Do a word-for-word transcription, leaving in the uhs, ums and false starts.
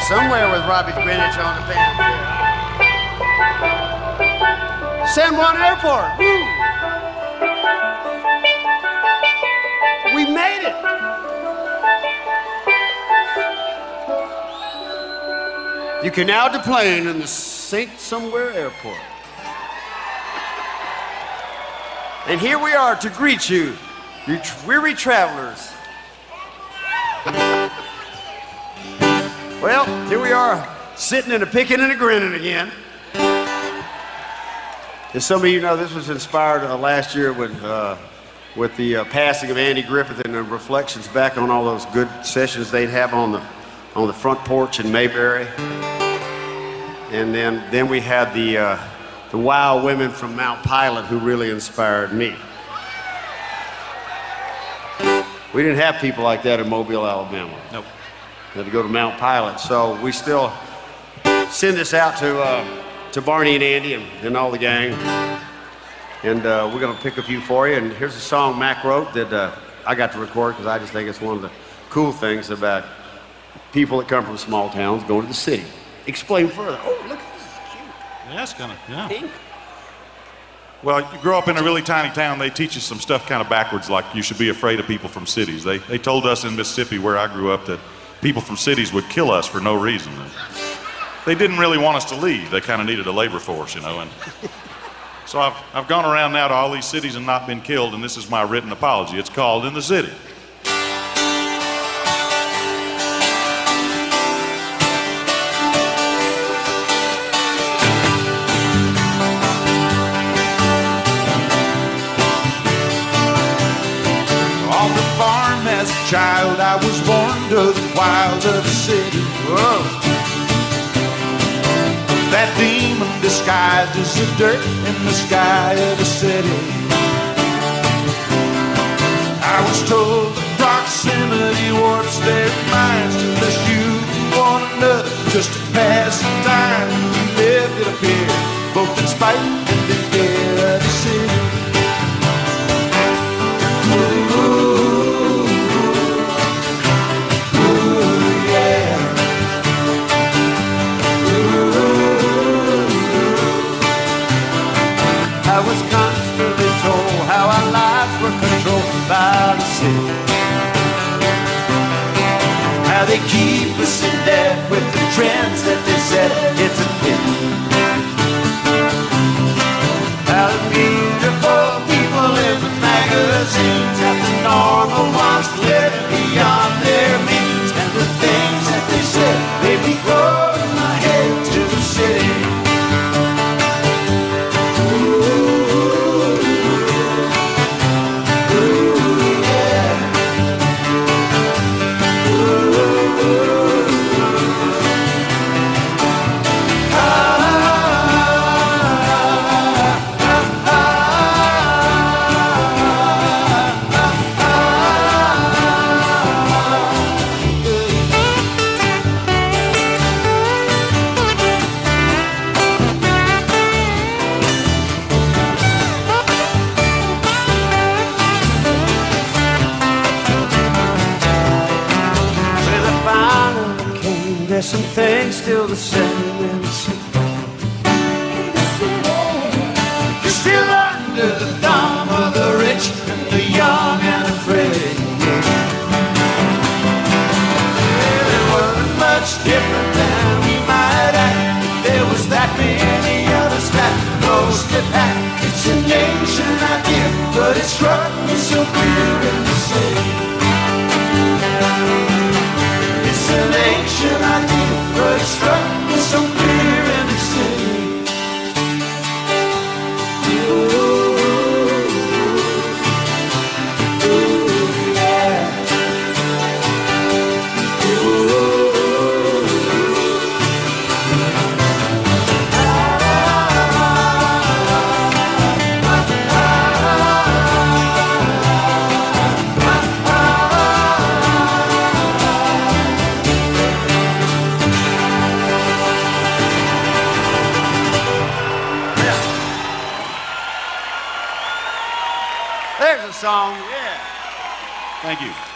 Somewhere with Robbie Greenwich on the band. San Juan Airport. Woo. We made it. You can now deplane in the Saint Somewhere Airport. And here we are to greet you, you weary travelers. Well, here we are, sitting and a picking and a grinning again. As some of you know, this was inspired uh, last year with, uh, with the uh, passing of Andy Griffith and the reflections back on all those good sessions they'd have on the, on the front porch in Mayberry. And then, then we had the, uh, the wild women from Mount Pilot who really inspired me. We didn't have people like that in Mobile, Alabama. Nope. We had to go to Mount Pilot. So we still send this out to, uh, to Barney and Andy and, and all the gang. And uh, we're going to pick a few for you. And here's a song Mac wrote that uh, I got to record because I just think it's one of the cool things about people that come from small towns going to the city. Explain further. Oh, look at this. It's cute. Yeah, it's kind of, yeah. Pink. Well, you grow up in a really tiny town, they teach you some stuff kind of backwards, like you should be afraid of people from cities. They, they told us in Mississippi, where I grew up, that people from cities would kill us for no reason. And they didn't really want us to leave. They kind of needed a labor force, you know. And so I've, I've gone around now to all these cities and not been killed, and this is my written apology. It's called In the City. As a child, I was born to the wilds of the city. Whoa. That demon disguised as the dirt in the sky of the city. I was told that proximity warps their minds unless you want another just to pass the time. We lived, it appeared, both in spite and in fear of the city. I was constantly told how our lives were controlled by the city. How they keep us in debt with the trends that they said it's a pity. How the beautiful people in the magazines have the normal ones living beyond their means. And the things that they said made me grow in my head to the city. There's some things still the same in the city. You're still under the thumb of the rich and the young and afraid. It wasn't much different than we might act. There was that many others that most it had. It's a nation idea, but it struck me so clear in the city. It's an ancient idea, but it struck me so clear in the city. Ooh, ooh, yeah. Ooh, There's a song, yeah. Thank you.